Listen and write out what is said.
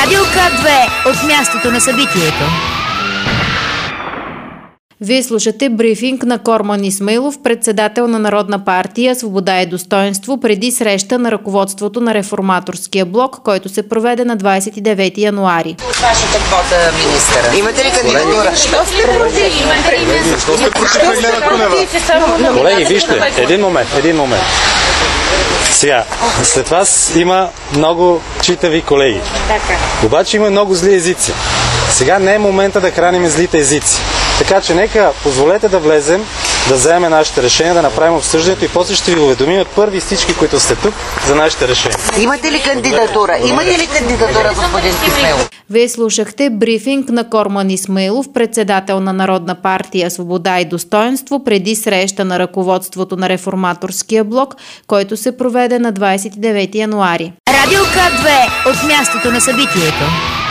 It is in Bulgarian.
Радио К2 от мястото на събитието. Вие слушате брифинг на Корман Исмаилов, председател на Народна партия „Свобода и достоинство“, преди среща на ръководството на Реформаторския блок, който се проведе на 29 януари. Вашата квота, министъра. Имате ли кандидатура? Колеги, вижте, един момент. Сега, след вас има много читави колеги. Обаче има много зли езици. Сега не е момента да храним злите езици. Така че нека позволете да влезем, да вземем нашите решения, да направим обсъждането и после ще ви уведомим от първи всички, които сте тук, за нашите решения. Имате ли кандидатура? Господин Исмаилов? Вие слушахте брифинг на Корман Исмаилов, председател на Народна партия „Свобода и достоинство“, преди среща на ръководството на Реформаторския блок, който се проведе на 29 януари. Радио К2 от мястото на събитието.